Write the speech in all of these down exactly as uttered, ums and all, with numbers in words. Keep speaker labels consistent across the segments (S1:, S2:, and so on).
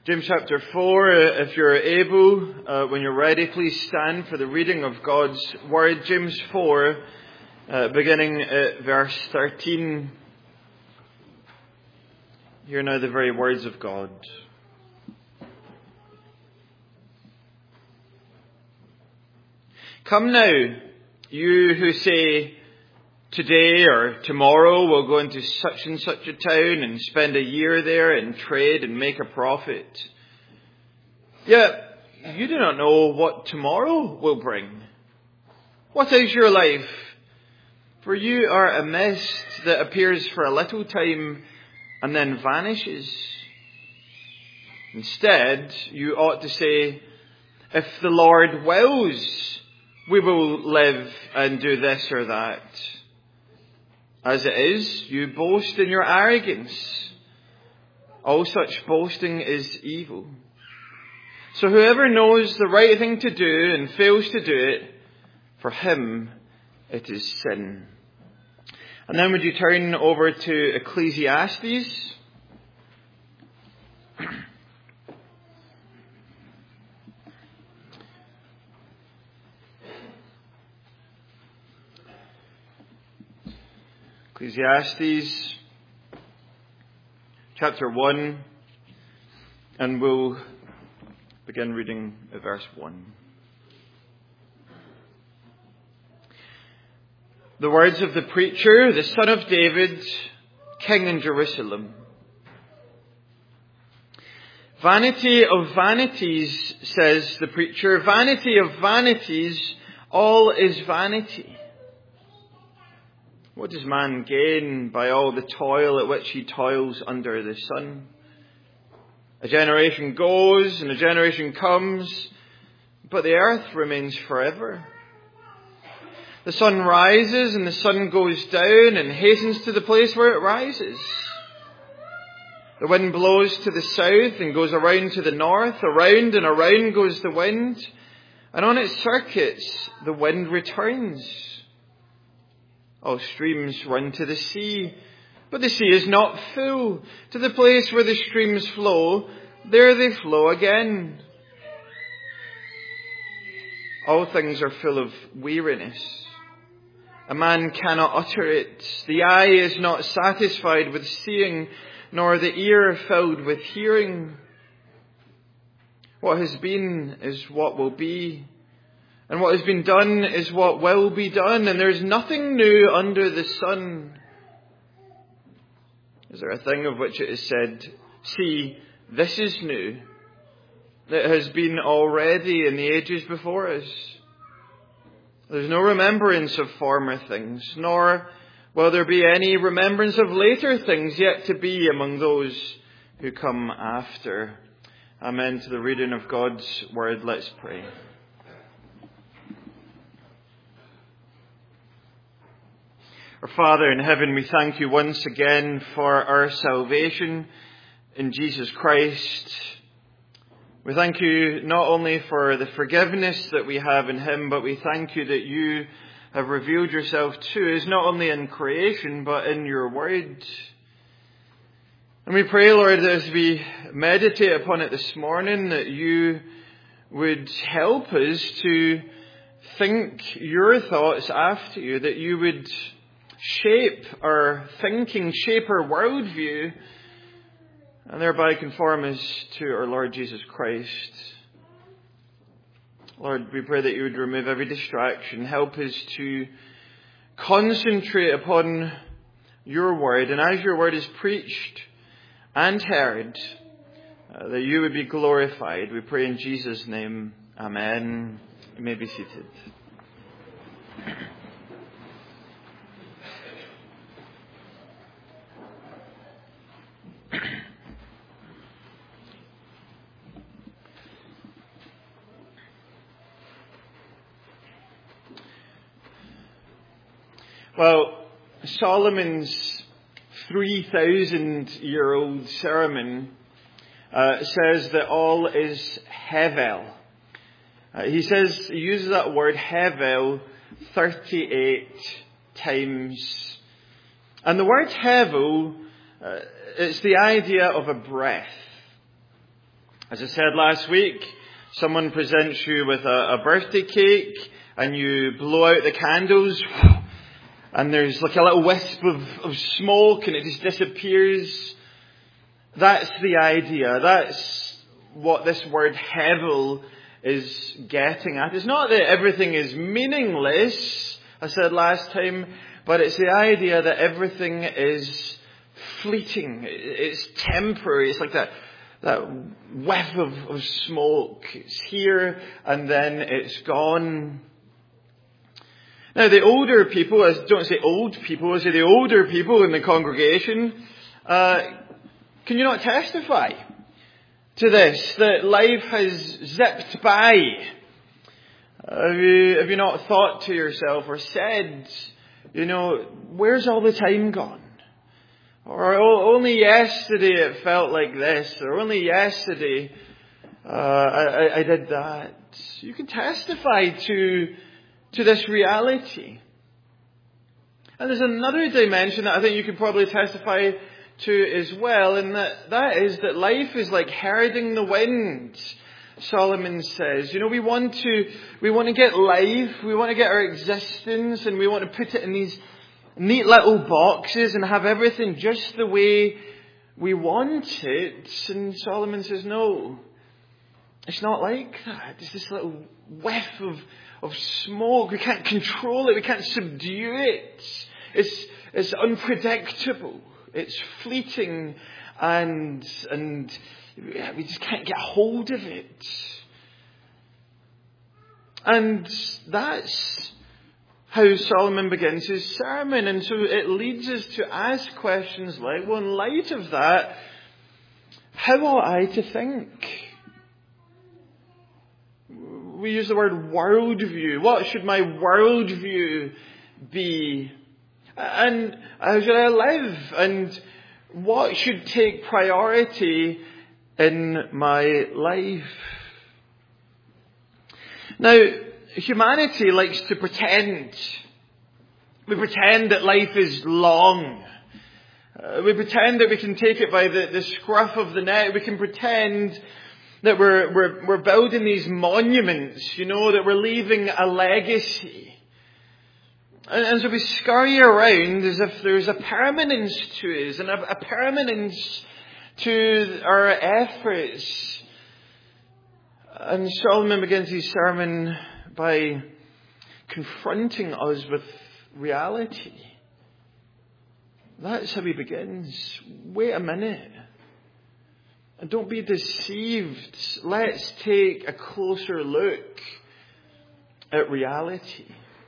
S1: James chapter four, if you're able, uh, when you're ready, please stand for the reading of God's Word. James four, uh, beginning at verse thirteen. Hear now the very words of God. Come now, you who say, today or tomorrow we'll go into such and such a town and spend a year there and trade and make a profit. Yet you do not know what tomorrow will bring. What is your life? For you are a mist that appears for a little time and then vanishes. Instead, you ought to say, if the Lord wills, we will live and do this or that. As it is, you boast in your arrogance. All such boasting is evil. So whoever knows the right thing to do and fails to do it, for him it is sin. And then would you turn over to Ecclesiastes? Ecclesiastes chapter one, and we'll begin reading at verse one. The words of the preacher, the son of David, king in Jerusalem. Vanity of vanities, says the preacher, vanity of vanities, all is vanity. What does man gain by all the toil at which he toils under the sun? A generation goes and a generation comes, but the earth remains forever. The sun rises and the sun goes down and hastens to the place where it rises. The wind blows to the south and goes around to the north. Around and around goes the wind, and on its circuits the wind returns. All streams run to the sea, but the sea is not full. To the place where the streams flow, there they flow again. All things are full of weariness. A man cannot utter it. The eye is not satisfied with seeing, nor the ear filled with hearing. What has been is what will be. And what has been done is what will be done, and there is nothing new under the sun. Is there a thing of which it is said, see, this is new, that has been already in the ages before us? There's no remembrance of former things, nor will there be any remembrance of later things yet to be among those who come after. Amen. To the reading of God's word, let's pray. Our Father in heaven, we thank you once again for our salvation in Jesus Christ. We thank you not only for the forgiveness that we have in him, but we thank you that you have revealed yourself to us, not only in creation, but in your word. And we pray, Lord, as we meditate upon it this morning, that you would help us to think your thoughts after you, that you would shape our thinking, shape our worldview, and thereby conform us to our Lord Jesus Christ. Lord, we pray that you would remove every distraction, help us to concentrate upon your word, and as your word is preached and heard, uh, that you would be glorified. We pray in Jesus' name. Amen. You may be seated. Well, Solomon's three thousand year old sermon uh, says that all is Hevel. Uh, he says, he uses that word Hevel thirty-eight times. And the word Hevel, uh, it's the idea of a breath. As I said last week, someone presents you with a, a birthday cake and you blow out the candles and there's like a little wisp of, of smoke and it just disappears. That's the idea. That's what this word hevel is getting at. It's not that everything is meaningless, I said last time, but it's the idea that everything is fleeting. It's temporary. It's like that that whiff of, of smoke. It's here and then it's gone. Now the older people, I don't say old people, I say the older people in the congregation, uh, can you not testify to this, that life has zipped by? Have you, have you not thought to yourself or said, you know, where's all the time gone? Or only yesterday it felt like this, or only yesterday uh, I, I did that. You can testify to, to this reality. And there's another dimension that I think you could probably testify to as well, and that, that is that life is like herding the wind, Solomon says. You know, we want to, we want to get life, we want to get our existence, and we want to put it in these neat little boxes and have everything just the way we want it. And Solomon says, no, it's not like that. It's this little whiff of, of smoke. We can't control it. We can't subdue it. It's, it's unpredictable. It's fleeting and, and we just can't get hold of it. And that's how Solomon begins his sermon. And so it leads us to ask questions like, well, in light of that, how ought I to think? We use the word worldview. What should my worldview be? And how should I live? And what should take priority in my life? Now, humanity likes to pretend. We pretend that life is long. Uh, we pretend that we can take it by the, the scruff of the neck. We can pretend that we're, we're, we're building these monuments, you know, that we're leaving a legacy. And, and so we scurry around as if there's a permanence to us and a, a permanence to our efforts. And Solomon begins his sermon by confronting us with reality. That's how he begins. Wait a minute. And don't be deceived. Let's take a closer look at reality.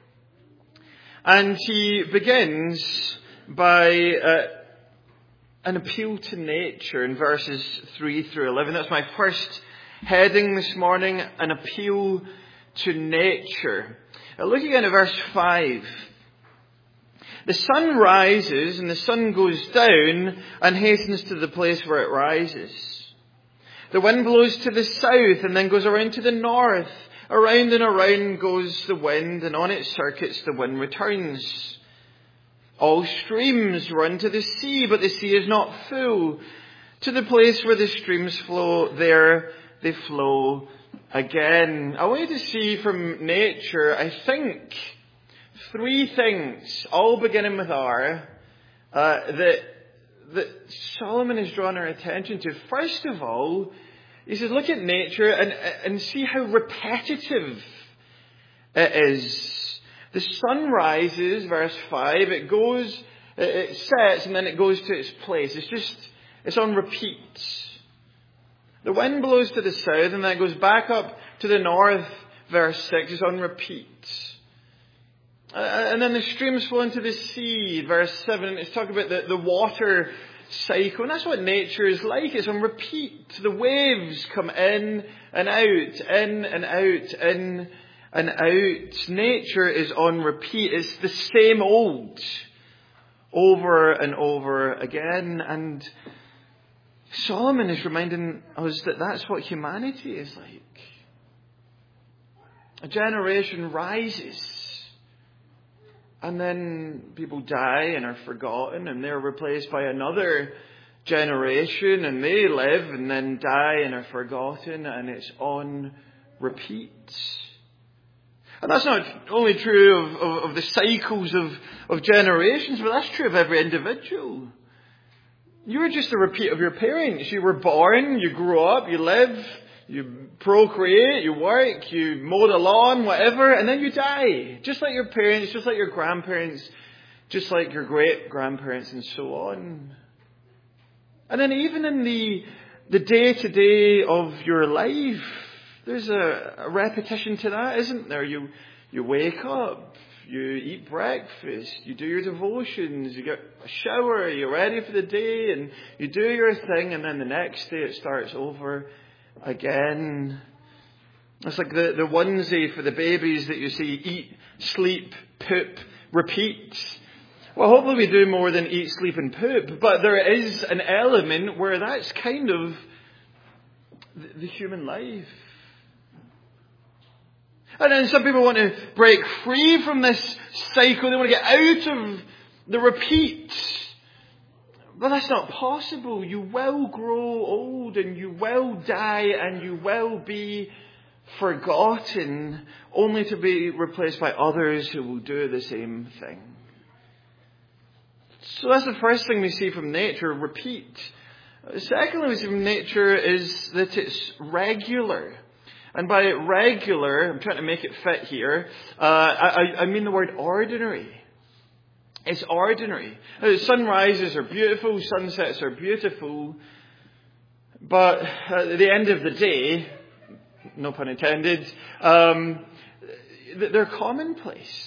S1: And he begins by uh, an appeal to nature in verses three through eleven. That's my first heading this morning, an appeal to nature. Now look again at verse five. The sun rises and the sun goes down and hastens to the place where it rises. The wind blows to the south and then goes around to the north. Around and around goes the wind, and on its circuits the wind returns. All streams run to the sea, but the sea is not full. To the place where the streams flow, there they flow again. I want you to see from nature, I think, three things, all beginning with R, uh, that, that Solomon has drawn our attention to. First of all, he says, look at nature and, and see how repetitive it is. The sun rises, verse five, it goes, it sets, and then it goes to its place. It's just, it's on repeat. The wind blows to the south, and then it goes back up to the north, verse six, it's on repeat. Uh, and then the streams flow into the sea, verse seven, it's talking about the, the water cycle. And that's what nature is like. It's on repeat. The waves come in and out, in and out, in and out. Nature is on repeat. It's the same old over and over again. And Solomon is reminding us that that's what humanity is like. A generation rises, and then people die and are forgotten, and they're replaced by another generation, and they live and then die and are forgotten, and it's on repeat. And that's not only true of, of, of the cycles of, of generations, but that's true of every individual. You were just a repeat of your parents. You were born, you grew up, you live, you procreate, you work, you mow the lawn, whatever, and then you die. Just like your parents, just like your grandparents, just like your great-grandparents, and so on. And then even in the the day-to-day of your life, there's a, a repetition to that, isn't there? You you wake up, you eat breakfast, you do your devotions, you get a shower, you're ready for the day, and you do your thing, and then the next day it starts over again. It's like the, the onesie for the babies that you see: eat, sleep, poop, repeat. Well, hopefully we do more than eat, sleep and poop, but there is an element where that's kind of the, the human life. And then some people want to break free from this cycle. They want to get out of the repeat. But that's not possible. You will grow old, and you will die, and you will be forgotten, only to be replaced by others who will do the same thing. So that's the first thing we see from nature: repeat. Secondly, we see from nature is that it's regular. And by regular, I'm trying to make it fit here, uh, I, I mean the word ordinary. It's ordinary. Now, sunrises are beautiful, sunsets are beautiful, but at the end of the day, no pun intended, um, they're commonplace.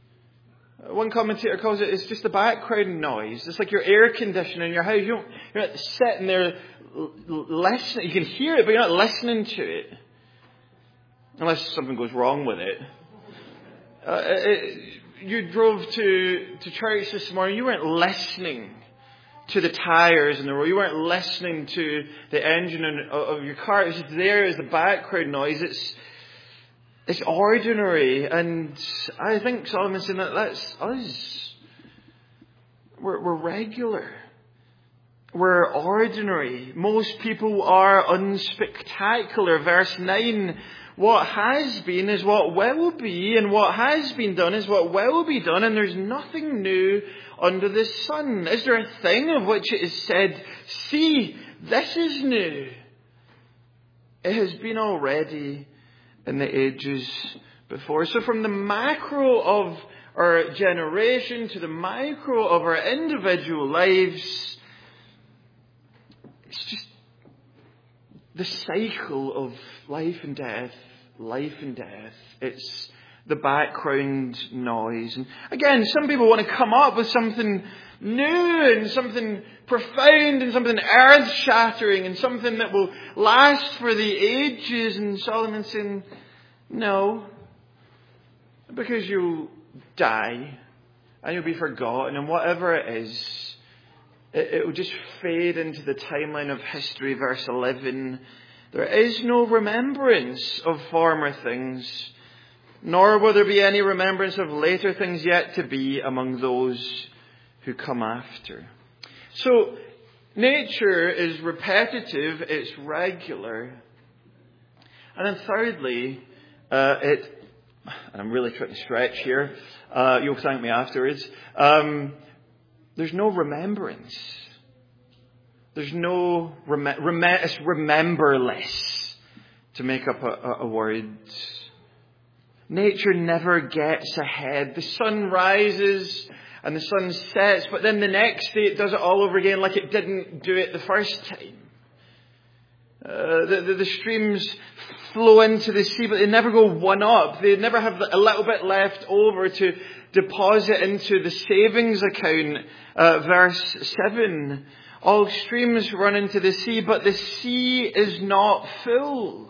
S1: One commentator calls it, it's just the background noise. It's like your air conditioner in your house. You don't, you're not sitting there listening. You can hear it, but you're not listening to it. Unless something goes wrong with it. Uh, it you drove to, to church this morning. You weren't listening to the tires in the road. You weren't listening to the engine of your car. It was just there as the background noise. It's it's ordinary. And I think Solomon's saying that that's us. We're, we're regular. We're ordinary. Most people are unspectacular. Verse nine, what has been is what will be, and what has been done is what will be done, and there's nothing new under the sun. Is there a thing of which it is said, see, this is new? It has been already in the ages before. So from the macro of our generation to the micro of our individual lives, it's just the cycle of life and death, life and death. It's the background noise. And again, some people want to come up with something new and something profound and something earth-shattering and something that will last for the ages. And Solomon's saying, no, because you'll die and you'll be forgotten, and whatever it is, it, it will just fade into the timeline of history. Verse eleven, there is no remembrance of former things, nor will there be any remembrance of later things yet to be among those who come after. So, nature is repetitive, it's regular. And then thirdly, uh, it, and I'm really trying to stretch here, uh, you'll thank me afterwards, um, there's no remembrance. There's no, rem- rem- it's rememberless, to make up a, a word. Nature never gets ahead. The sun rises and the sun sets, but then the next day it does it all over again like it didn't do it the first time. Uh, the, the, the streams flow into the sea, but they never go one up. They never have a little bit left over to deposit into the savings account. Uh, verse seven. All streams run into the sea, but the sea is not full.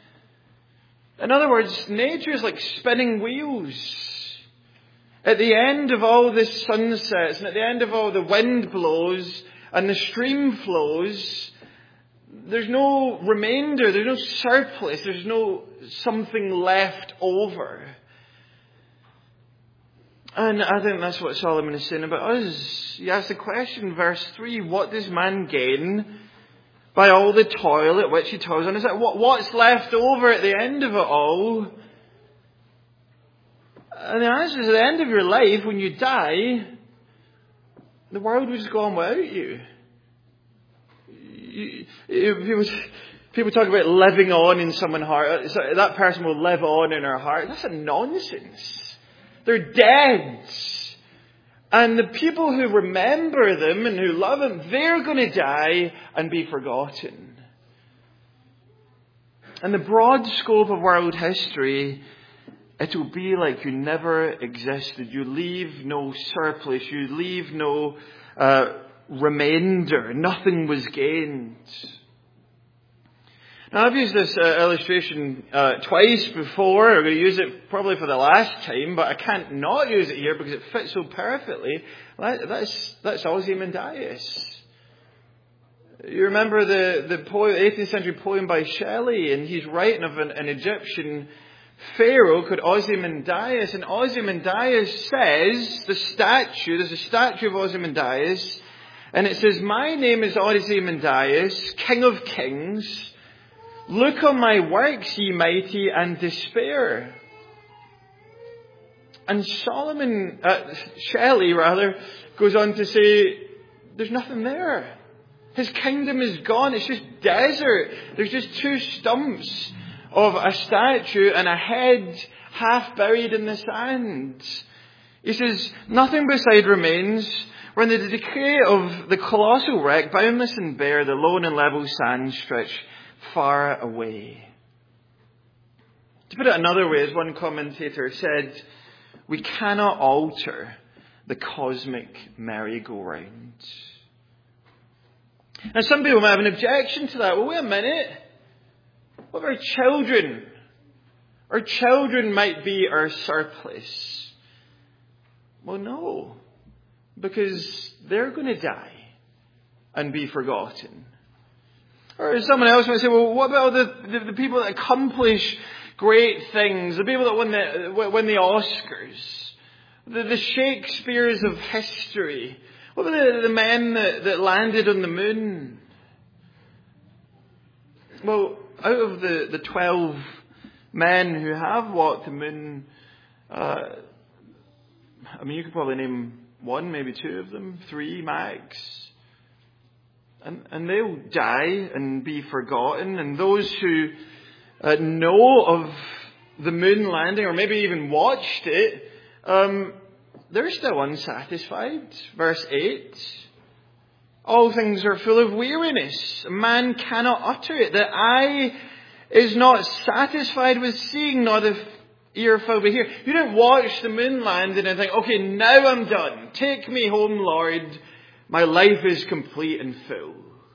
S1: In other words, nature is like spinning wheels. At the end of all the sunsets, and at the end of all the wind blows, and the stream flows, there's no remainder, there's no surplus, there's no something left over. And I think that's what Solomon is saying about us. He asks the question, verse three, what does man gain by all the toil at which he toils on? Is that what, what's left over at the end of it all? And the answer is, at the end of your life, when you die, the world will just go on without you. you, you people, people talk about living on in someone's heart. So that person will live on in our heart. That's a nonsense. They're dead. And the people who remember them and who love them, they're going to die and be forgotten. In the broad scope of world history, it will be like you never existed. You leave no surplus. You leave no uh, remainder. Nothing was gained. Now, I've used this uh, illustration uh, twice before. I'm going to use it probably for the last time, but I can't not use it here because it fits so perfectly. That, that's that's Ozymandias. You remember the, the poem, eighteenth century poem by Shelley, and he's writing of an, an Egyptian pharaoh called Ozymandias, and Ozymandias says, the statue, there's a statue of Ozymandias, and it says, "My name is Ozymandias, King of Kings. Look on my works, ye mighty, and despair." And Solomon, uh, Shelley rather, goes on to say, there's nothing there. His kingdom is gone. It's just desert. There's just two stumps of a statue and a head half buried in the sand. He says, nothing beside remains. We're in the decay of the colossal wreck, boundless and bare, the lone and level sand stretch far away. To put it another way, as one commentator said, we cannot alter the cosmic merry-go-round. Now, some people might have an objection to that. Well, wait a minute. What about our children? Our children might be our surplus. Well, no. Because they're going to die and be forgotten. Or someone else might say, well, what about the, the, the people that accomplish great things? The people that win the, win the Oscars? The, the Shakespeares of history? What about the, the men that, that landed on the moon? Well, out of the, the twelve men who have walked the moon, uh, I mean, you could probably name one, maybe two of them, three max. And, and they'll die and be forgotten. And those who uh, know of the moon landing, or maybe even watched it, um, they're still unsatisfied. Verse eight. All things are full of weariness. Man cannot utter it. The eye is not satisfied with seeing, nor the ear filled with hearing. You don't watch the moon landing and think, okay, now I'm done. Take me home, Lord. My life is complete and full.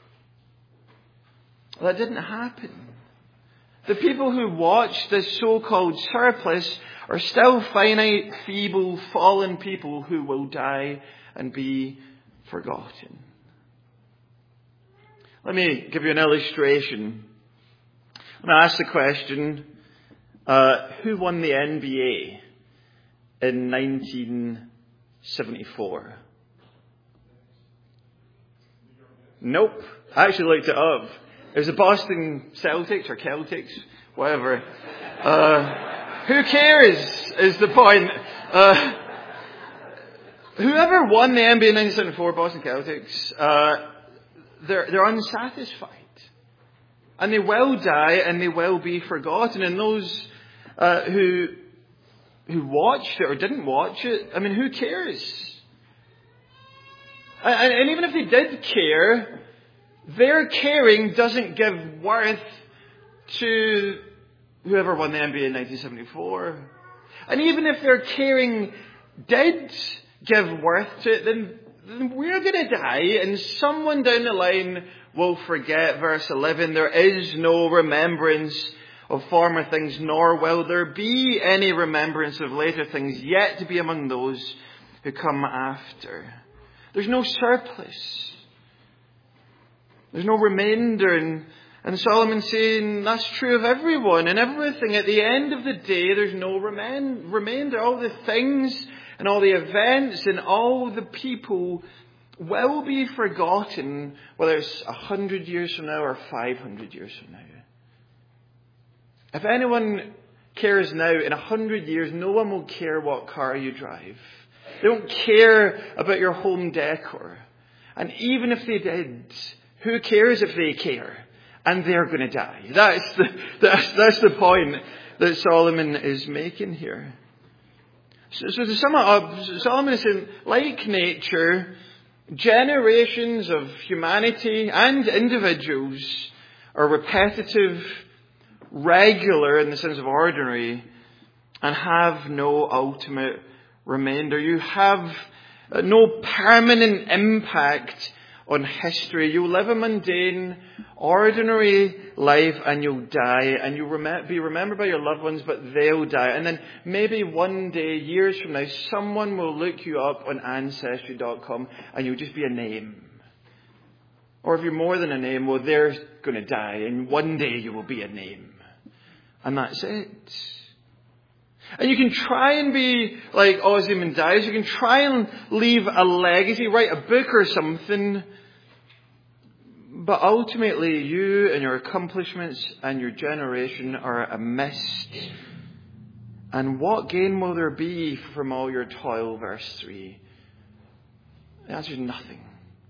S1: That didn't happen. The people who watch this so-called surplus are still finite, feeble, fallen people who will die and be forgotten. Let me give you an illustration. I'm going to ask the question, uh, who won the N B A in nineteen seventy-four? Nope. I actually looked it up. It was the Boston Celtics or Celtics, whatever. Uh, who cares is the point. Uh, whoever won the N B A in nineteen seventy-four, Boston Celtics, uh, they're, they're unsatisfied. And they will die and they will be forgotten. And those uh, who who watched it or didn't watch it, I mean, who cares? And, and even if they did care, their caring doesn't give worth to whoever won the N B A in nineteen seventy-four. And even if their caring did give worth to it, then, then we're going to die and someone down the line will forget. Verse eleven, there is no remembrance of former things, nor will there be any remembrance of later things yet to be among those who come after. There's no surplus. There's no remainder. And, and Solomon's saying that's true of everyone and everything. At the end of the day, there's no remain, remainder. All the things and all the events and all the people will be forgotten, whether it's a hundred years from now or five hundred years from now. If anyone cares now, in a hundred years, no one will care what car you drive. They don't care about your home decor. And even if they did, who cares if they care? And they're going to die. That's the, that's, that's the point that Solomon is making here. So, so to sum it up, Solomon is saying, like nature, generations of humanity and individuals are repetitive, regular in the sense of ordinary, and have no ultimate remainder. You have no permanent impact on history. You'll live a mundane, ordinary life and you'll die, and you'll rem- be remembered by your loved ones, but they'll die. And then maybe one day, years from now, someone will look you up on Ancestry dot com and you'll just be a name. Or if you're more than a name, well, they're going to die, and one day you will be a name. And that's it. And you can try and be like Ozymandias. You can try and leave a legacy, write a book or something. But ultimately, you and your accomplishments and your generation are a mist. And what gain will there be from all your toil? Verse three. The answer is nothing.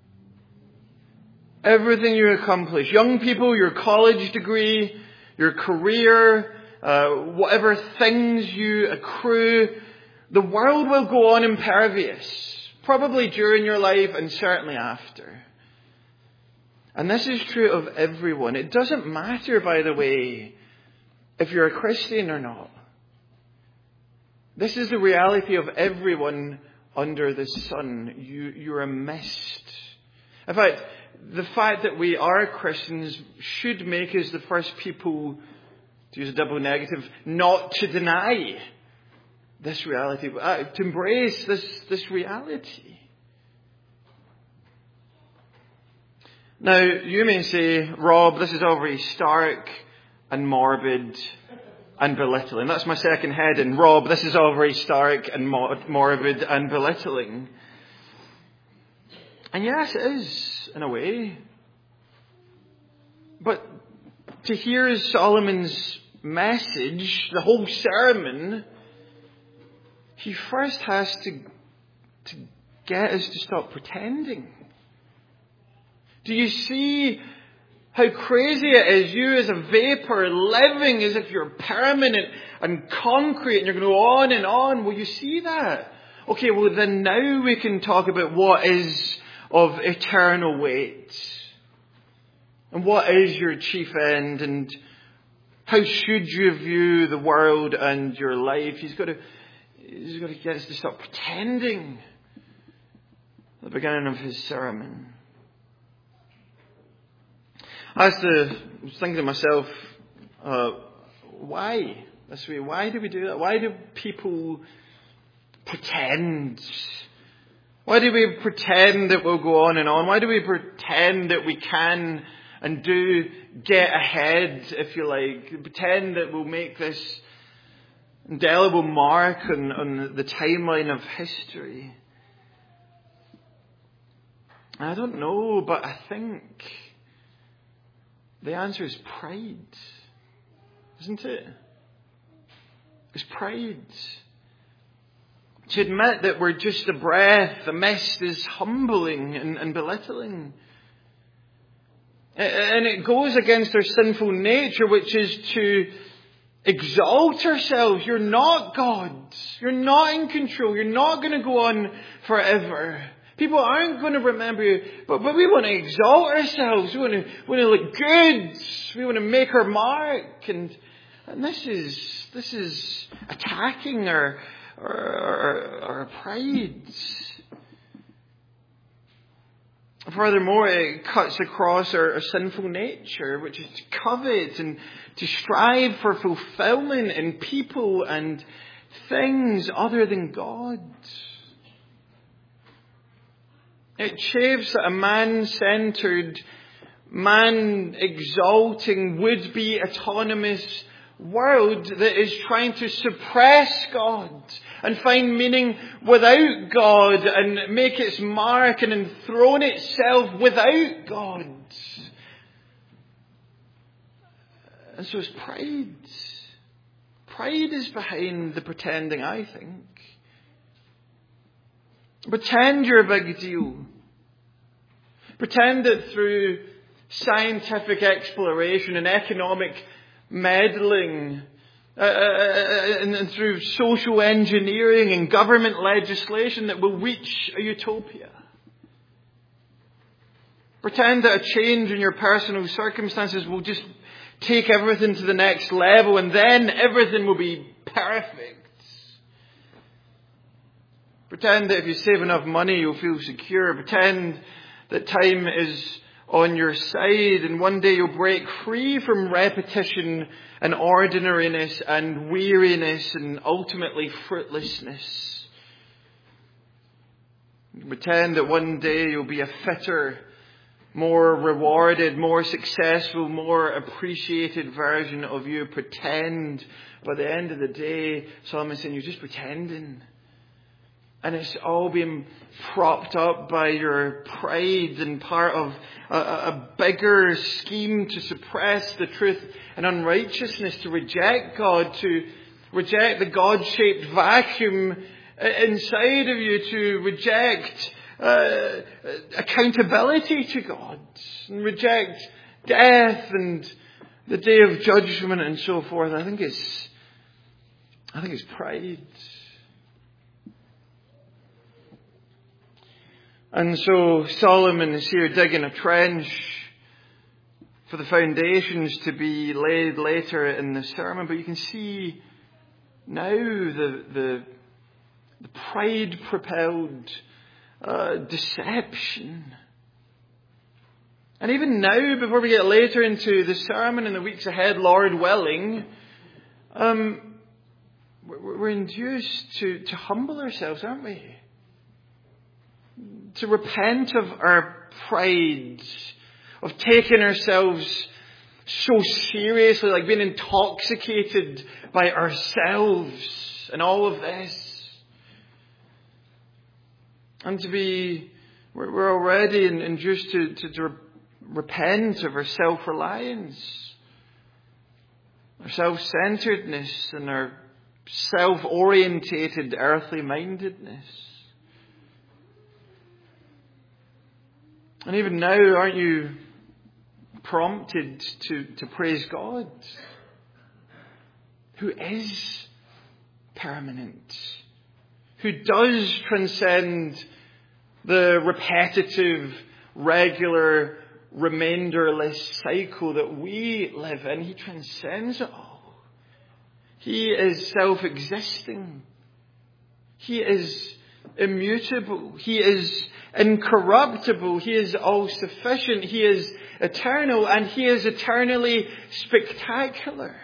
S1: Everything you accomplish, young people, your college degree, your career, uh, whatever things you accrue, the world will go on impervious, probably during your life and certainly after. And this is true of everyone. It doesn't matter, by the way, if you're a Christian or not. This is the reality of everyone under the sun. You, you're a mist. In fact, the fact that we are Christians should make us the first people, to use a double negative, not to deny this reality, uh, to embrace this, this reality. Now, you may say, Rob, this is all very stark and morbid and belittling. That's my second heading. Rob, this is all very stark and morbid and belittling. And yes, it is, in a way. But to hear Solomon's message, the whole sermon, he first has to, to get us to stop pretending. Do you see how crazy it is? You as a vapor living as if you're permanent and concrete and you're going to go on and on. Will you see that? Okay, well then now we can talk about what is of eternal weight. And what is your chief end? And how should you view the world and your life? He's got to, he's got to get us to stop pretending. At the beginning of his sermon. I was, to, I was thinking to myself, uh, why? This way, why do we do that? Why do people pretend? Why do we pretend that we'll go on and on? Why do we pretend that we can and do get ahead, if you like? Pretend that we'll make this indelible mark on, on the timeline of history. I don't know, but I think the answer is pride, isn't it? It's pride. To admit that we're just a breath, a mist, is humbling and, and belittling. And it goes against our sinful nature, which is to exalt ourselves. You're not God. You're not in control. You're not going to go on forever. People aren't going to remember you, but, but we want to exalt ourselves. We want to, we want to look good. We want to make our mark. And, and this is, this is attacking our, our, our, our pride. Furthermore, it cuts across our, our sinful nature, which is to covet and to strive for fulfillment in people and things other than God. It chafes at a man-centered, man-exalting, would-be autonomous world that is trying to suppress God and find meaning without God and make its mark and enthrone itself without God. And so it's pride. Pride is behind the pretending, I think. Pretend you're a big deal. Pretend that through scientific exploration and economic meddling uh, and, and through social engineering and government legislation that will reach a utopia. Pretend that a change in your personal circumstances will just take everything to the next level and then everything will be perfect. Pretend that if you save enough money you'll feel secure. Pretend that time is on your side and one day you'll break free from repetition and ordinariness and weariness and ultimately fruitlessness. Pretend that one day you'll be a fitter, more rewarded, more successful, more appreciated version of you. Pretend. By the end of the day, Solomon's saying, you're just pretending. And it's all being propped up by your pride and part of a, a bigger scheme to suppress the truth and unrighteousness, to reject God, to reject the God-shaped vacuum inside of you, to reject uh, accountability to God, and reject death and the day of judgment and so forth. I think it's, I think it's pride. And so Solomon is here digging a trench for the foundations to be laid later in the sermon. But you can see now the the, the pride-propelled uh, deception. And even now, before we get later into the sermon in the weeks ahead, Lord willing, um, we're induced to, to humble ourselves, aren't we? To repent of our pride, of taking ourselves so seriously, like being intoxicated by ourselves and all of this. And to be, we're already induced to, to, to repent of our self-reliance, our self-centeredness and our self-orientated earthly mindedness. And even now, aren't you prompted to, to praise God, who is permanent, who does transcend the repetitive, regular, remainderless cycle that we live in? He transcends it all. He is self-existing. He is immutable. He is incorruptible. He is all-sufficient. He is eternal, and He is eternally spectacular.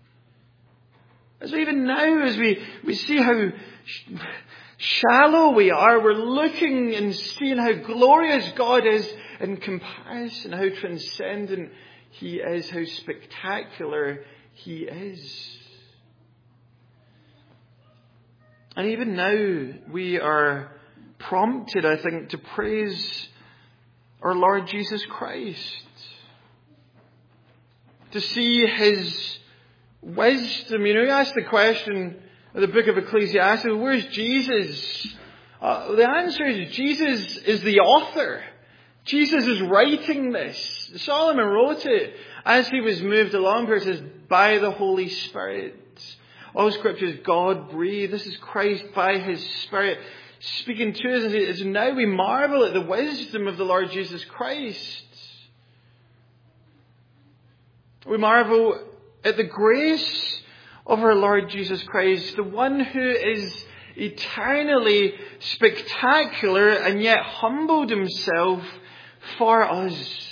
S1: As we, even now, as we, we see how sh- shallow we are, we're looking and seeing how glorious God is in comparison, how transcendent He is, how spectacular He is. And even now, we are prompted, I think, to praise our Lord Jesus Christ. To see His wisdom. You know, you ask the question of the book of Ecclesiastes, where's Jesus? Uh, the answer is Jesus is the author. Jesus is writing this. Solomon wrote it as he was moved along. Here it says, by the Holy Spirit. All Scripture is God breathed. This is Christ by His Spirit speaking to us. And now we marvel at the wisdom of the Lord Jesus Christ. We marvel at the grace of our Lord Jesus Christ, the one who is eternally spectacular and yet humbled Himself for us.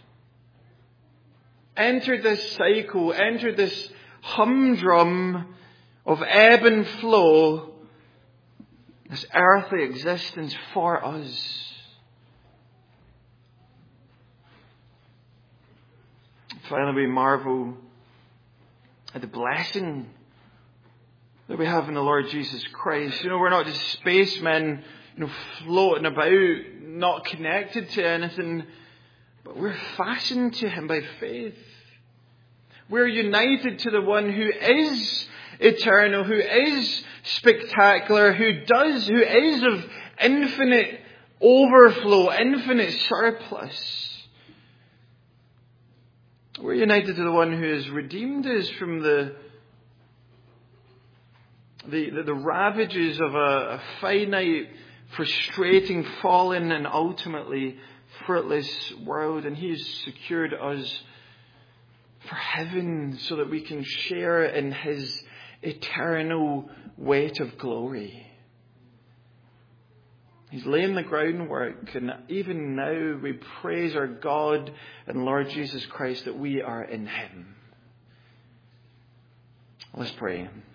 S1: Entered this cycle, entered this humdrum of ebb and flow, this earthly existence for us. Finally, we marvel at the blessing that we have in the Lord Jesus Christ. You know, we're not just spacemen, you know, floating about, not connected to anything, but we're fastened to Him by faith. We're united to the one who is eternal, who is spectacular, who does, who is of infinite overflow, infinite surplus. We're united to the one who has redeemed us from the the, the, the ravages of a, a finite, frustrating, fallen, and ultimately fruitless world. And He has secured us for heaven so that we can share in His eternal weight of glory. He's laying the groundwork, and even now we praise our God and Lord Jesus Christ that we are in Him. Let's pray.